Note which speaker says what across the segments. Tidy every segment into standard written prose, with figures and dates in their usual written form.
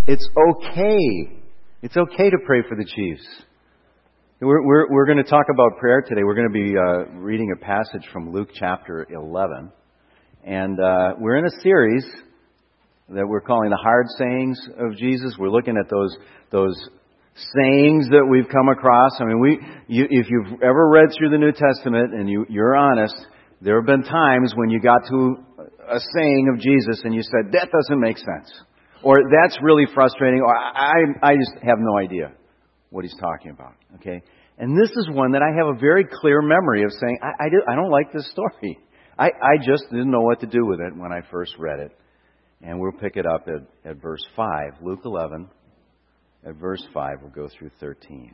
Speaker 1: It's okay. It's okay to pray for the Chiefs. We're going to talk about prayer today. We're going to be reading a passage from Luke chapter 11. And we're in a series that we're calling the hard sayings of Jesus. We're looking at those sayings that we've come across. I mean, if you've ever read through the New Testament and you're honest, there have been times when you got to a saying of Jesus and you said, that doesn't make sense. Or that's really frustrating. Or I just have no idea what he's talking about. Okay? And this is one that I have a very clear memory of saying, I don't like this story. I just didn't know what to do with it when I first read it. And we'll pick it up at verse 5. Luke 11, at verse 5, we'll go through 13.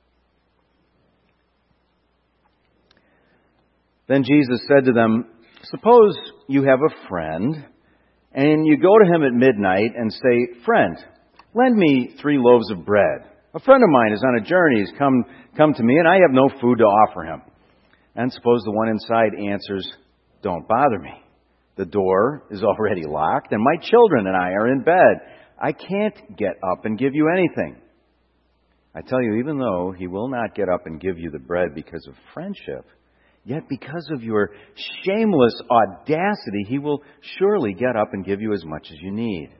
Speaker 1: Then Jesus said to them, suppose you have a friend, and you go to him at midnight and say, friend, lend me 3 loaves of bread. A friend of mine is on a journey. He's come to me, and I have no food to offer him. And suppose the one inside answers, don't bother me. The door is already locked, and my children and I are in bed. I can't get up and give you anything. I tell you, even though he will not get up and give you the bread because of friendship, yet because of your shameless audacity, he will surely get up and give you as much as you need.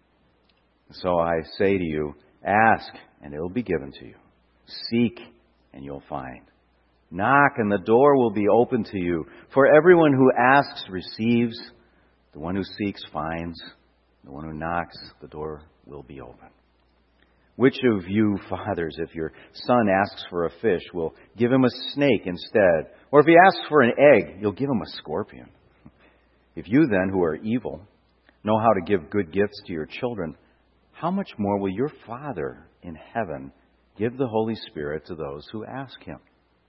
Speaker 1: So I say to you, ask, and it will be given to you. Seek, and you'll find. Knock, and the door will be open to you. For everyone who asks receives. The one who seeks finds. The one who knocks, the door will be open. Which of you fathers, if your son asks for a fish, will give him a snake instead? Or if he asks for an egg, you'll give him a scorpion? If you then, who are evil, know how to give good gifts to your children, how much more will your Father in heaven give the Holy Spirit to those who ask Him?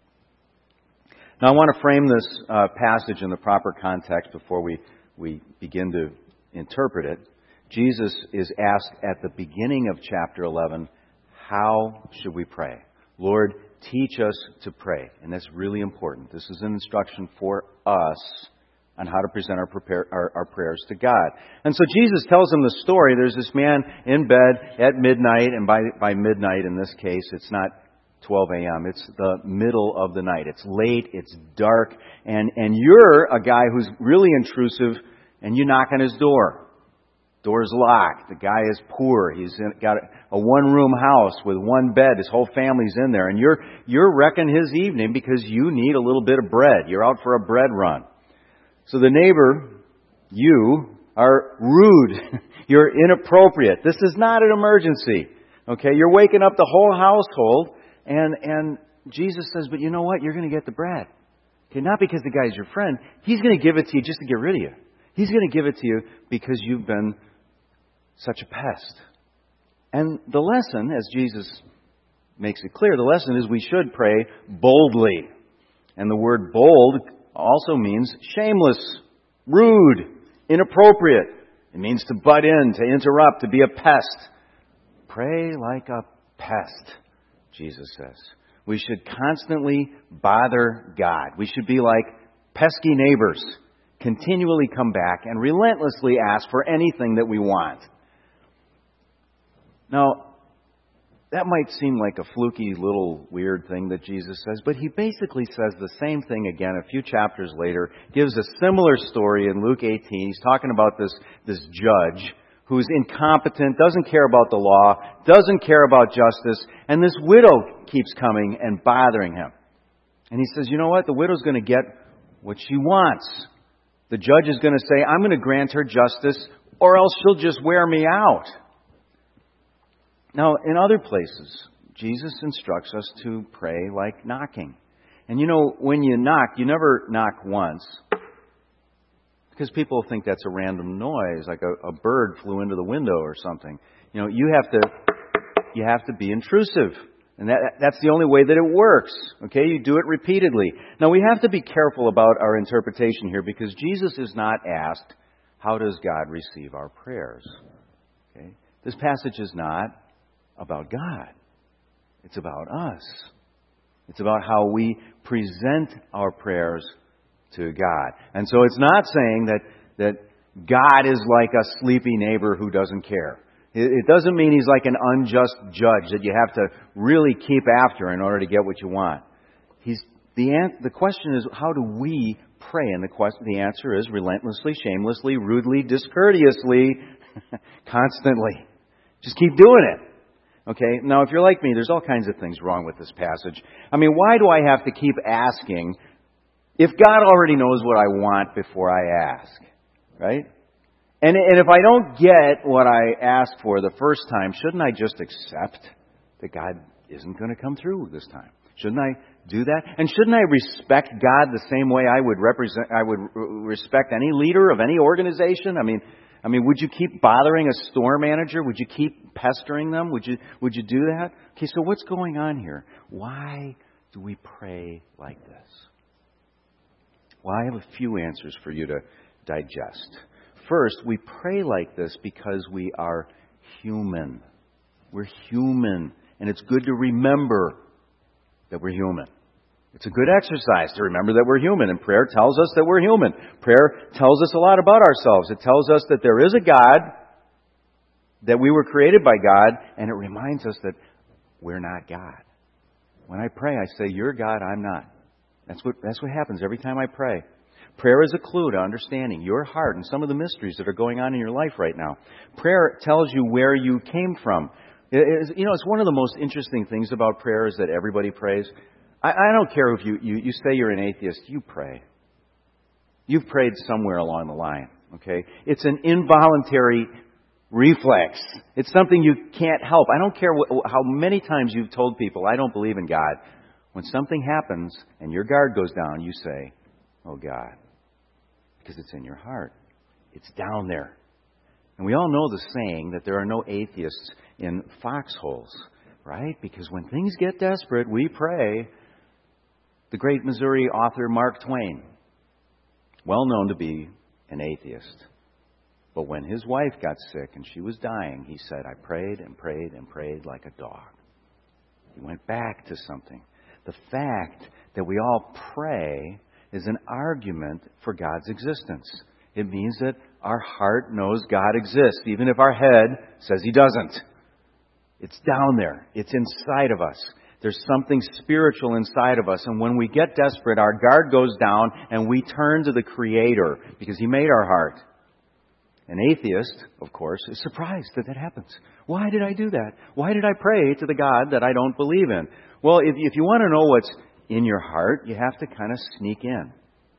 Speaker 1: Now I want to frame this passage in the proper context before we begin to interpret it. Jesus is asked at the beginning of chapter 11, how should we pray? Lord, teach us to pray. And that's really important. This is an instruction for us on how to present our prayers to God. And so Jesus tells them the story. There's this man in bed at midnight, and by midnight in this case, it's not 12 a.m. It's the middle of the night. It's late, it's dark, and you're a guy who's really intrusive, and you knock on his door. Door's locked. The guy is poor. He's got a one-room house with one bed. His whole family's in there. And you're wrecking his evening because you need a little bit of bread. You're out for a bread run. So the neighbor, you are rude. You're inappropriate. This is not an emergency. Okay? You're waking up the whole household. And Jesus says, but you know what? You're going to get the bread. Okay? Not because the guy's your friend. He's going to give it to you just to get rid of you. He's going to give it to you because you've been such a pest. And the lesson, as Jesus makes it clear, the lesson is we should pray boldly. And the word bold also means shameless, rude, inappropriate. It means to butt in, to interrupt, to be a pest. Pray like a pest, Jesus says. We should constantly bother God. We should be like pesky neighbors. Continually come back and relentlessly ask for anything that we want. Now, that might seem like a fluky little weird thing that Jesus says, but he basically says the same thing again a few chapters later, gives a similar story in Luke 18. He's talking about this judge who's incompetent, doesn't care about the law, doesn't care about justice, and this widow keeps coming and bothering him. And he says, you know what? The widow's going to get what she wants. The judge is going to say, I'm going to grant her justice, or else she'll just wear me out. Now, in other places, Jesus instructs us to pray like knocking. And you know, when you knock, you never knock once. Because people think that's a random noise, like a bird flew into the window or something. You know, you have to be intrusive. And that's the only way that it works. Okay, you do it repeatedly. Now, we have to be careful about our interpretation here because Jesus is not asked, how does God receive our prayers? Okay, this passage is not about God. It's about us. It's about how we present our prayers to God. And so it's not saying that God is like a sleepy neighbor who doesn't care. It doesn't mean He's like an unjust judge that you have to really keep after in order to get what you want. The question is, how do we pray? And the answer is relentlessly, shamelessly, rudely, discourteously, constantly. Just keep doing it. Okay? Now, if you're like me, there's all kinds of things wrong with this passage. I mean, why do I have to keep asking if God already knows what I want before I ask? Right? And if I don't get what I asked for the first time, shouldn't I just accept that God isn't going to come through this time? Shouldn't I do that? And shouldn't I respect God the same way I would respect any leader of any organization? I mean, would you keep bothering a store manager? Would you keep pestering them? Would you do that? Okay, so what's going on here? Why do we pray like this? Well, I have a few answers for you to digest. First, we pray like this because we are human. We're human, and it's good to remember that we're human. It's a good exercise to remember that we're human, and prayer tells us that we're human. Prayer tells us a lot about ourselves. It tells us that there is a God, that we were created by God, and it reminds us that we're not God. When I pray, I say, "You're God, I'm not." That's what happens every time I pray. Prayer is a clue to understanding your heart and some of the mysteries that are going on in your life right now. Prayer tells you where you came from. It's one of the most interesting things about prayer is that everybody prays. I don't care if you say you're an atheist, you pray. You've prayed somewhere along the line, okay? It's an involuntary reflex. It's something you can't help. I don't care how many times you've told people, I don't believe in God. When something happens and your guard goes down, you say, "Oh God," because it's in your heart. It's down there. And we all know the saying that there are no atheists in foxholes, right? Because when things get desperate, we pray. The great Missouri author Mark Twain, well known to be an atheist. But when his wife got sick and she was dying, he said, "I prayed and prayed and prayed like a dog." He went back to something. The fact that we all pray is an argument for God's existence. It means that our heart knows God exists, even if our head says He doesn't. It's down there. It's inside of us. There's something spiritual inside of us. And when we get desperate, our guard goes down and we turn to the Creator because He made our heart. An atheist, of course, is surprised that that happens. Why did I do that? Why did I pray to the God that I don't believe in? Well, if you want to know what's in your heart, you have to kind of sneak in.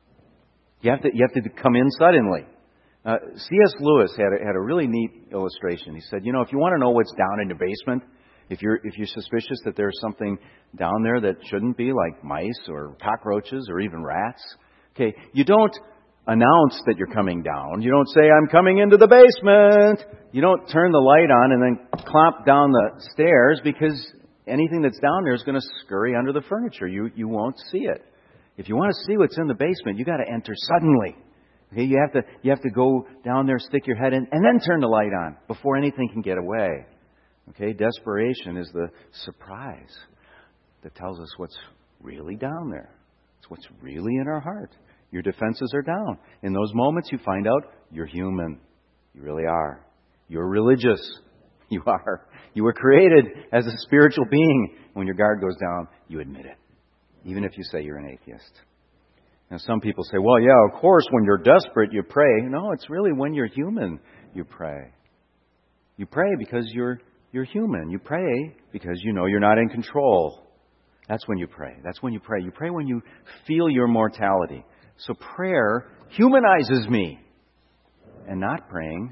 Speaker 1: You have to come in suddenly. C.S. Lewis had a really neat illustration. He said, if you want to know what's down in the basement, if you're suspicious that there's something down there that shouldn't be, like mice or cockroaches or even rats, okay, you don't announce that you're coming down. You don't say, "I'm coming into the basement." You don't turn the light on and then clomp down the stairs because anything that's down there is going to scurry under the furniture. You won't see it. If you want to see what's in the basement, you got to enter suddenly. Okay, you have to go down there, stick your head in, and then turn the light on before anything can get away. Okay, desperation is the surprise that tells us what's really down there. It's what's really in our heart. Your defenses are down. In those moments, you find out you're human. You really are. You're religious. You are. You were created as a spiritual being. When your guard goes down, you admit it, even if you say you're an atheist. Now, some people say, "Well, yeah, of course, when you're desperate, you pray." No, it's really when you're human, you pray. You pray because you're human. You pray because you know you're not in control. That's when you pray. That's when you pray. You pray when you feel your mortality. So prayer humanizes me. And not praying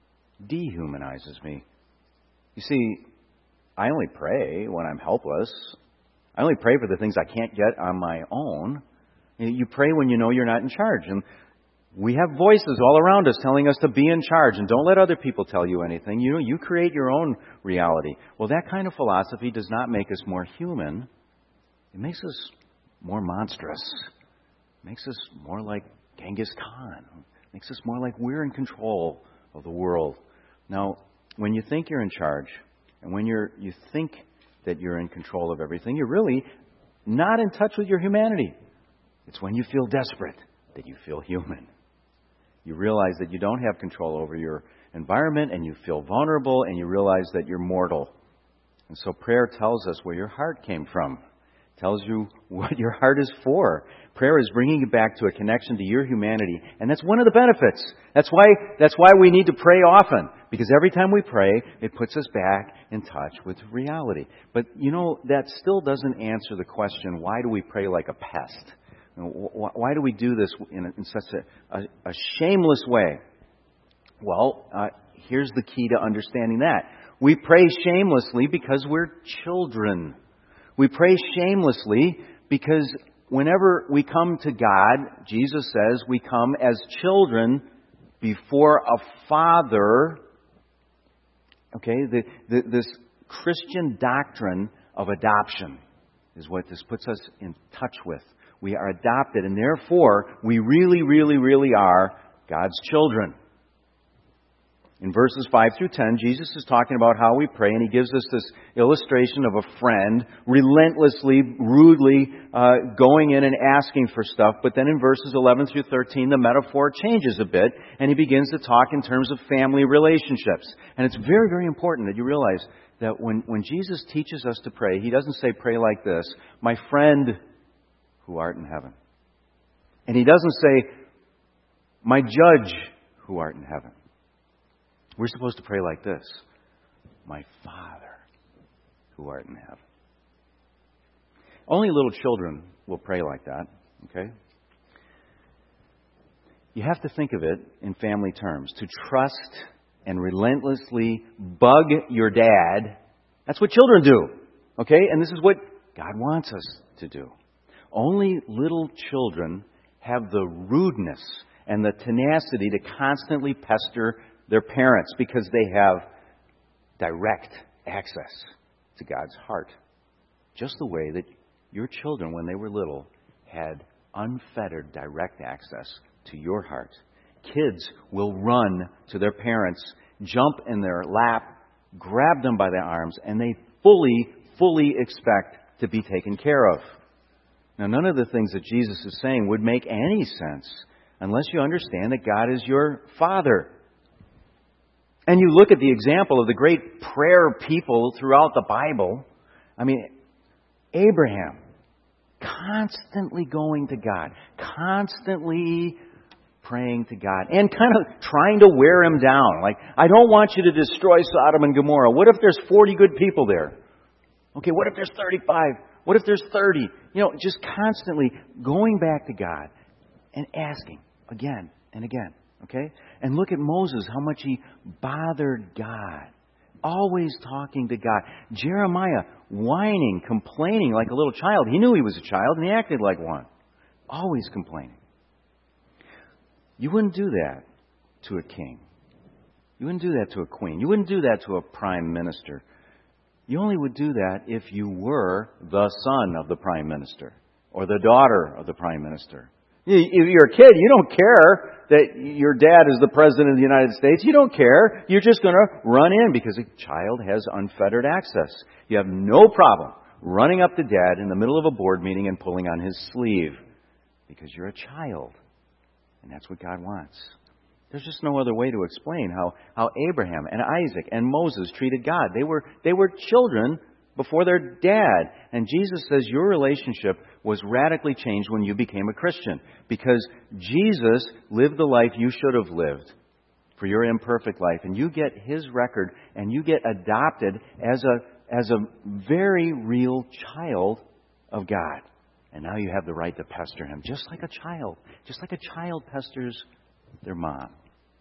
Speaker 1: dehumanizes me. You see, I only pray when I'm helpless. I only pray for the things I can't get on my own. You pray when you know you're not in charge. And we have voices all around us telling us to be in charge. And don't let other people tell you anything. You create your own reality. Well, that kind of philosophy does not make us more human. It makes us more monstrous. It makes us more like Genghis Khan. It makes us more like we're in control of the world. Now, when you think you're in charge, and when you think that you're in control of everything, you're really not in touch with your humanity. It's when you feel desperate that you feel human. You realize that you don't have control over your environment and you feel vulnerable and you realize that you're mortal. And so prayer tells us where your heart came from. Tells you what your heart is for. Prayer is bringing you back to a connection to your humanity. And that's one of the benefits. That's why we need to pray often. Because every time we pray, it puts us back in touch with reality. But that still doesn't answer the question, why do we pray like a pest? Why do we do this in such a shameless way? Well, here's the key to understanding that. We pray shamelessly because we're children. We pray shamelessly because whenever we come to God, Jesus says we come as children before a father. Okay, this Christian doctrine of adoption is what this puts us in touch with. We are adopted, and therefore we really, really, really are God's children. In verses 5 through 10, Jesus is talking about how we pray, and he gives us this illustration of a friend relentlessly, rudely going in and asking for stuff. But then in verses 11 through 13, the metaphor changes a bit, and he begins to talk in terms of family relationships. And it's very, very important that you realize that when Jesus teaches us to pray, he doesn't say pray like this, my friend who art in heaven. And he doesn't say, my judge who art in heaven. We're supposed to pray like this. My Father, who art in heaven. Only little children will pray like that, okay? You have to think of it in family terms. To trust and relentlessly bug your dad, that's what children do, okay? And this is what God wants us to do. Only little children have the rudeness and the tenacity to constantly pester their parents because they have direct access to God's heart. Just the way that your children, when they were little, had unfettered direct access to your heart. Kids will run to their parents, jump in their lap, grab them by the arms, and they fully expect to be taken care of. Now, none of the things that Jesus is saying would make any sense unless you understand that God is your Father. And you look at the example of the great prayer people throughout the Bible. I mean, Abraham, constantly going to God, constantly praying to God, and kind of trying to wear him down. Like, I don't want you to destroy Sodom and Gomorrah. What if there's 40 good people there? Okay, what if there's 35? What if there's 30? Just constantly going back to God and asking again and again. Okay? And look at Moses, how much he bothered God. Always talking to God. Jeremiah, whining, complaining like a little child. He knew he was a child and he acted like one. Always complaining. You wouldn't do that to a king. You wouldn't do that to a queen. You wouldn't do that to a prime minister. You only would do that if you were the son of the prime minister or the daughter of the prime minister. If you're a kid, you don't care that your dad is the president of the United States. You don't care. You're just going to run in because a child has unfettered access. You have no problem running up to dad in the middle of a board meeting and pulling on his sleeve because you're a child. And that's what God wants. There's just no other way to explain how Abraham and Isaac and Moses treated God. They were children before their dad. And Jesus says your relationship was radically changed when you became a Christian. Because Jesus lived the life you should have lived for your imperfect life. And you get his record and you get adopted as a very real child of God. And now you have the right to pester him just like a child. Just like a child pesters their mom.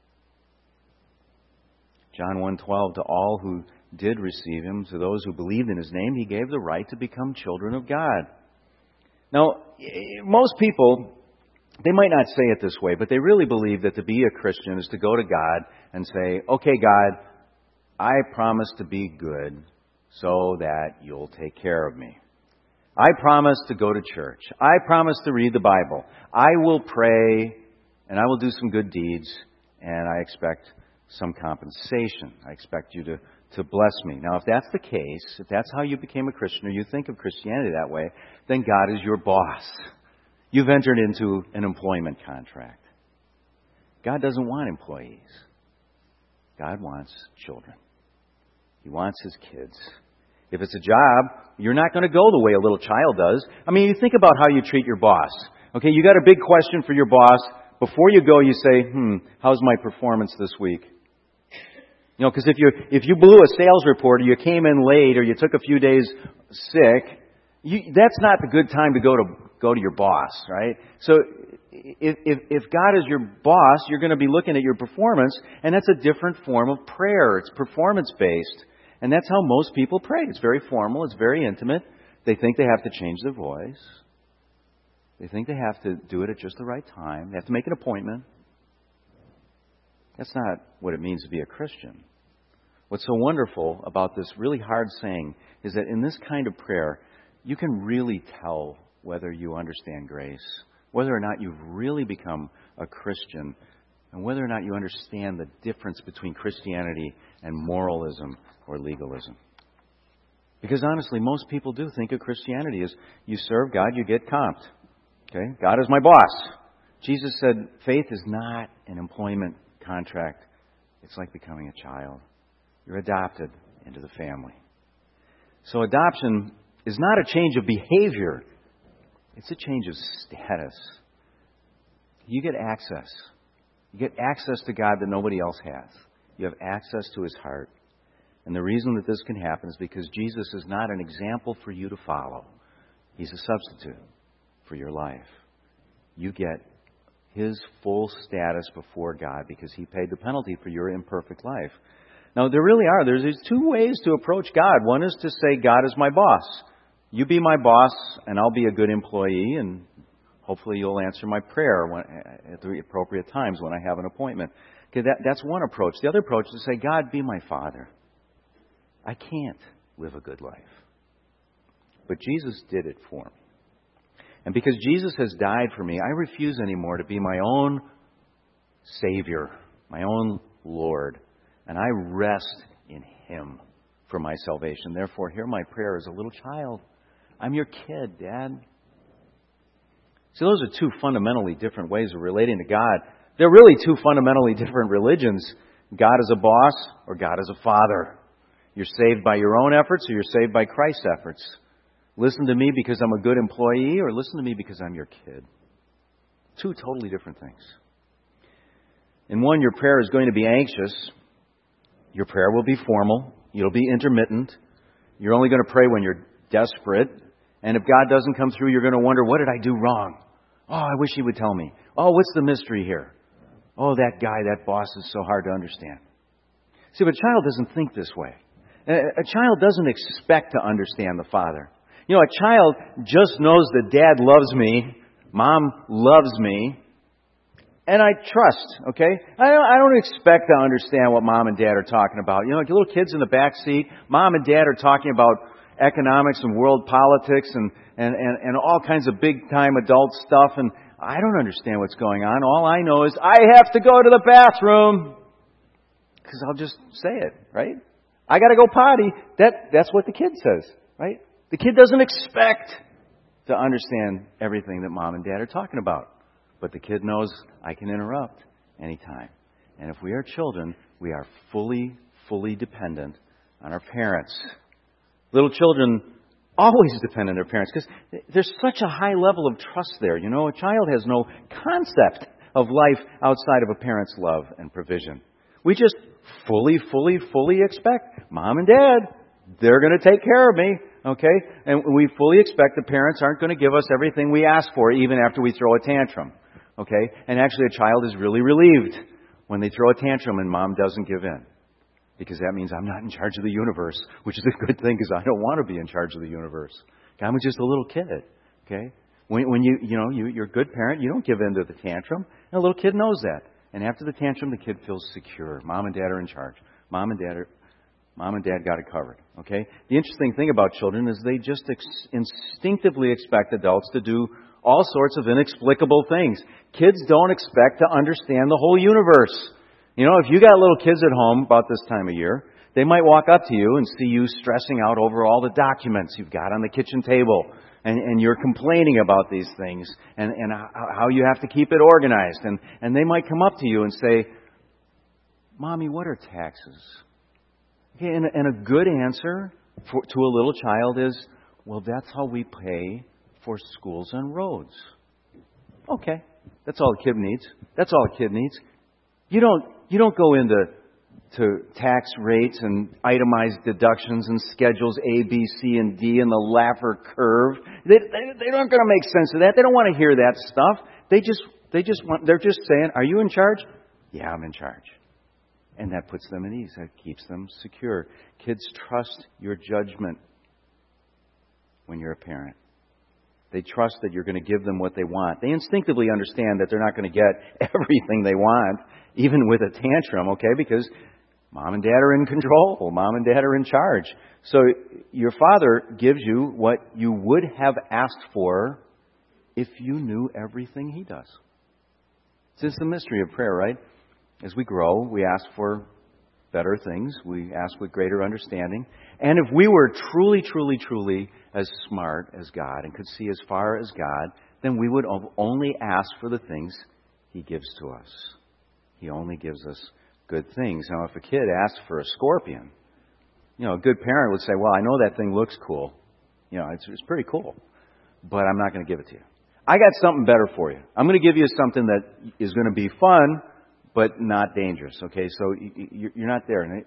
Speaker 1: John 1:12, to all who did receive him, to those who believed in his name, he gave the right to become children of God. Now, most people, they might not say it this way, but they really believe that to be a Christian is to go to God and say, okay, God, I promise to be good so that you'll take care of me. I promise to go to church. I promise to read the Bible. I will pray and I will do some good deeds and I expect some compensation. I expect you to bless me. Now, if that's the case, if that's how you became a Christian, or you think of Christianity that way, then God is your boss. You've entered into an employment contract. God doesn't want employees. God wants children. He wants His kids. If it's a job, you're not going to go the way a little child does. I mean, you think about how you treat your boss. Okay, you got a big question for your boss. Before you go, you say, how's my performance this week? You know, because if you blew a sales report, or you came in late, or you took a few days sick, that's not the good time to go to your boss, right? So if God is your boss, you're going to be looking at your performance, and that's a different form of prayer. It's performance-based, and that's how most people pray. It's very formal. It's very intimate. They think they have to change their voice. They think they have to do it at just the right time. They have to make an appointment. That's not what it means to be a Christian. What's so wonderful about this really hard saying is that in this kind of prayer, you can really tell whether you understand grace, whether or not you've really become a Christian, and whether or not you understand the difference between Christianity and moralism or legalism. Because honestly, most people do think of Christianity as you serve God, you get comped. Okay? God is my boss. Jesus said faith is not an employment contract. It's like becoming a child. You're adopted into the family. So adoption is not a change of behavior. It's a change of status. You get access. You get access to God that nobody else has. You have access to His heart. And the reason that this can happen is because Jesus is not an example for you to follow. He's a substitute for your life. You get His full status before God because He paid the penalty for your imperfect life. Now, there really are. There's these two ways to approach God. One is to say, God is my boss. You be my boss, and I'll be a good employee, and hopefully you'll answer my prayer at the appropriate times when I have an appointment. Okay, that's one approach. The other approach is to say, God, be my Father. I can't live a good life. But Jesus did it for me. And because Jesus has died for me, I refuse anymore to be my own Savior, my own Lord. And I rest in Him for my salvation. Therefore, hear my prayer as a little child. I'm your kid, Dad. See, those are two fundamentally different ways of relating to God. They're really two fundamentally different religions. God as a boss or God as a father. You're saved by your own efforts or you're saved by Christ's efforts. Listen to me because I'm a good employee or listen to me because I'm your kid. Two totally different things. In one, your prayer is going to be anxious. Your prayer will be formal. It'll be intermittent. You're only going to pray when you're desperate. And if God doesn't come through, you're going to wonder, what did I do wrong? Oh, I wish He would tell me. Oh, what's the mystery here? Oh, that guy, that boss is so hard to understand. See, but a child doesn't think this way. A child doesn't expect to understand the Father. You know, a child just knows that Dad loves me, Mom loves me, and I trust, okay? I don't expect to understand what Mom and Dad are talking about. You know, like little kids in the back seat, Mom and Dad are talking about economics and world politics and all kinds of big-time adult stuff, and I don't understand what's going on. All I know is I have to go to the bathroom. Because I'll just say it, right? I got to go potty. That's what the kid says, right? The kid doesn't expect to understand everything that Mom and Dad are talking about. But the kid knows I can interrupt anytime. And if we are children, we are fully dependent on our parents. Little children always depend on their parents because there's such a high level of trust there. You know, a child has no concept of life outside of a parent's love and provision. We just fully expect Mom and Dad, they're going to take care of me. Okay? And we fully expect the parents aren't going to give us everything we ask for even after we throw a tantrum. Okay? And actually a child is really relieved when they throw a tantrum and Mom doesn't give in. Because that means I'm not in charge of the universe, which is a good thing because I don't want to be in charge of the universe. I'm just a little kid. Okay? When you're a good parent, you don't give in to the tantrum. And a little kid knows that. And after the tantrum, the kid feels secure. Mom and Dad are in charge. Mom and Dad got it covered. Okay? The interesting thing about children is they just instinctively expect adults to do all sorts of inexplicable things. Kids don't expect to understand the whole universe. You know, if you got little kids at home about this time of year, they might walk up to you and see you stressing out over all the documents you've got on the kitchen table. And you're complaining about these things and how you have to keep it organized. And they might come up to you and say, Mommy, what are taxes? Okay, and a good answer to a little child is, well, that's how we pay for schools and roads. Okay, that's all a kid needs. That's all a kid needs. You don't go into tax rates and itemized deductions and schedules A, B, C, and D and the Laffer curve. They aren't going to make sense of that. They don't want to hear that stuff. They're just saying, are you in charge? Yeah, I'm in charge. And that puts them at ease. That keeps them secure. Kids trust your judgment when you're a parent. They trust that you're going to give them what they want. They instinctively understand that they're not going to get everything they want, even with a tantrum, okay? Because Mom and Dad are in control. Mom and Dad are in charge. So your Father gives you what you would have asked for if you knew everything He does. It's the mystery of prayer, right? As we grow, we ask for better things. We ask with greater understanding. And if we were truly, truly, truly as smart as God and could see as far as God, then we would only ask for the things He gives to us. He only gives us good things. Now, if a kid asks for a scorpion, a good parent would say, well, I know that thing looks cool. It's pretty cool. But I'm not going to give it to you. I got something better for you. I'm going to give you something that is going to be fun, but not dangerous. Okay, so you're not there. And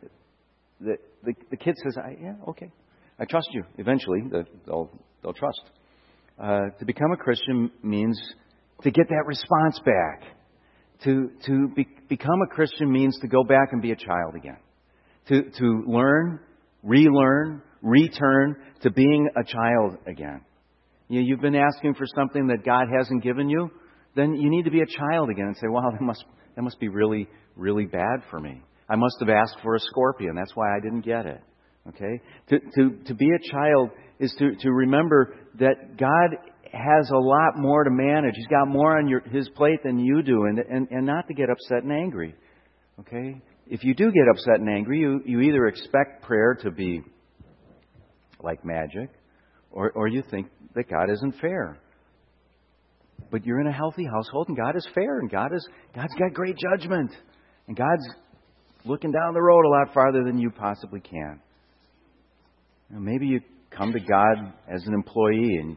Speaker 1: the kid says, yeah, okay. I trust you. Eventually, they'll trust. To become a Christian means to get that response back. To become a Christian means to go back and be a child again. To learn, relearn, return to being a child again. You've been asking for something that God hasn't given you, then you need to be a child again and say, wow, that must be really, really bad for me. I must have asked for a scorpion. That's why I didn't get it. Okay? To be a child is to remember that God has a lot more to manage. He's got more on His plate than you do, and not to get upset and angry. Okay? If you do get upset and angry, you either expect prayer to be like magic, or you think that God isn't fair. But you're in a healthy household, and God is fair, and God's got great judgment, and God's looking down the road a lot farther than you possibly can. Maybe you come to God as an employee, and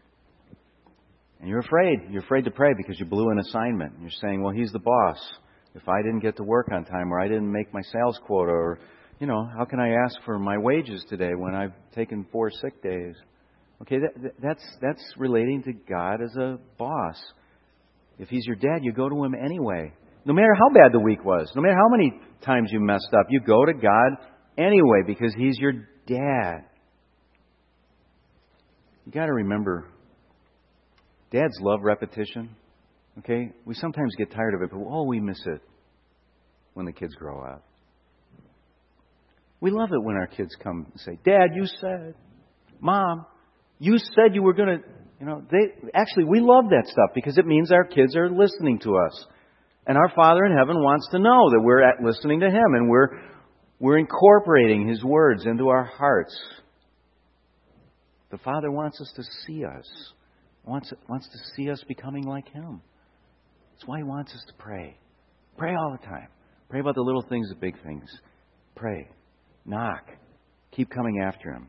Speaker 1: you're afraid. You're afraid to pray because you blew an assignment. And you're saying, well, He's the boss. If I didn't get to work on time, or I didn't make my sales quota, or, how can I ask for my wages today when I've taken 4 sick days? Okay, that's relating to God as a boss. If He's your dad, you go to Him anyway. No matter how bad the week was, no matter how many times you messed up, you go to God anyway because He's your dad. You got to remember, dads love repetition. Okay, we sometimes get tired of it, but we miss it when the kids grow up. We love it when our kids come and say, Dad, you said, Mom, you said you were going to, we love that stuff because it means our kids are listening to us. And our Father in heaven wants to know that we're listening to Him and we're incorporating His words into our hearts. The Father wants us to see us. Wants to see us becoming like Him. That's why He wants us to pray. Pray all the time. Pray about the little things, the big things. Pray. Knock. Keep coming after Him.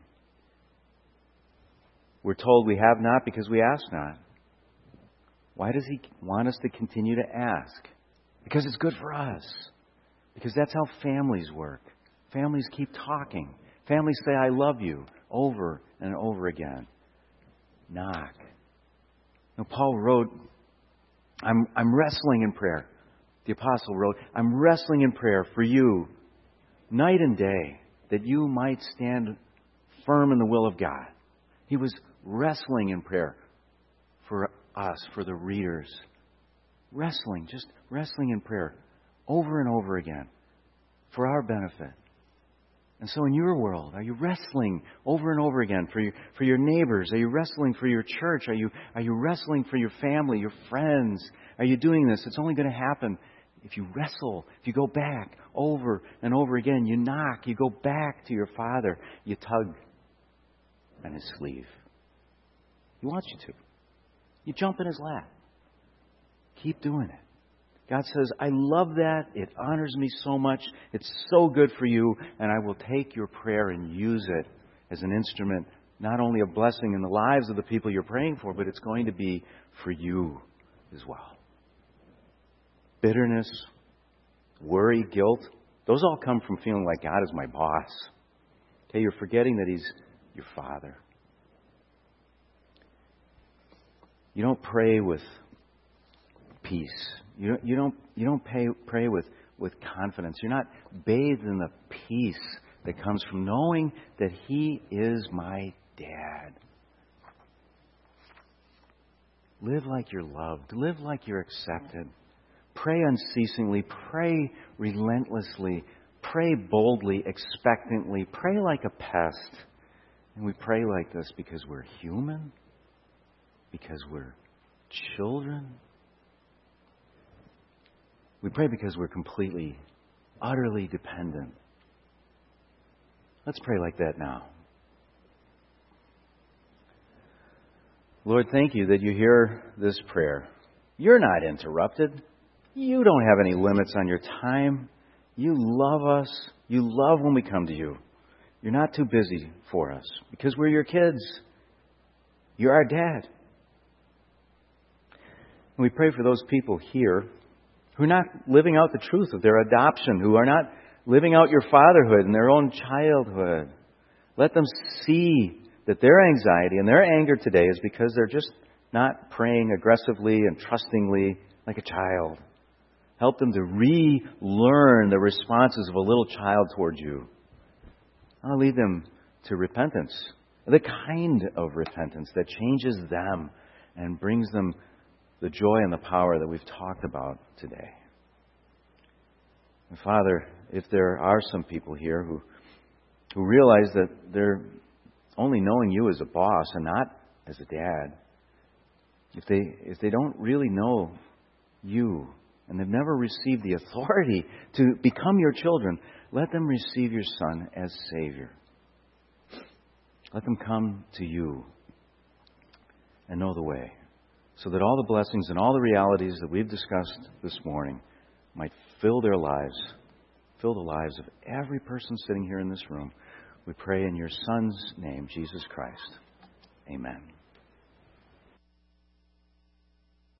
Speaker 1: We're told we have not because we ask not. Why does He want us to continue to ask? Because it's good for us. Because that's how families work. Families keep talking. Families say, I love you, over and over again. Knock. Now, Paul wrote, I'm wrestling in prayer. The apostle wrote, I'm wrestling in prayer for you night and day, that you might stand firm in the will of God. He was wrestling in prayer for us, for the readers. Just wrestling in prayer over and over again for our benefit. And so in your world, are you wrestling over and over again for your neighbors? Are you wrestling for your church? Are you wrestling for your family, your friends? Are you doing this? It's only going to happen if you wrestle, if you go back over and over again. You knock, you go back to your Father, you tug on His sleeve. He wants you to. You jump in His lap. Keep doing it. God says, I love that. It honors me so much. It's so good for you. And I will take your prayer and use it as an instrument, not only of blessing in the lives of the people you're praying for, but it's going to be for you as well. Bitterness, worry, guilt, those all come from feeling like God is my boss. Okay, you're forgetting that He's your Father. You don't pray with peace. You don't pray with confidence. You're not bathed in the peace that comes from knowing that He is my Dad. Live like you're loved. Live like you're accepted. Pray unceasingly. Pray relentlessly. Pray boldly, expectantly. Pray like a pest. And we pray like this because we're human, because we're children. We pray because we're completely, utterly dependent. Let's pray like that now. Lord, thank you that you hear this prayer. You're not interrupted. You don't have any limits on your time. You love us. You love when we come to you. You're not too busy for us because we're your kids. You're our dad. And we pray for those people here who are not living out the truth of their adoption, who are not living out your fatherhood in their own childhood. Let them see that their anxiety and their anger today is because they're just not praying aggressively and trustingly like a child. Help them to relearn the responses of a little child towards you. I'll lead them to repentance, the kind of repentance that changes them and brings them the joy and the power that we've talked about today. And Father, if there are some people here who realize that they're only knowing you as a boss and not as a dad, if they don't really know you and they've never received the authority to become your children, let them receive your Son as Savior. Let them come to you and know the way, so that all the blessings and all the realities that we've discussed this morning might fill their lives, fill the lives of every person sitting here in this room. We pray in your Son's name, Jesus Christ. Amen.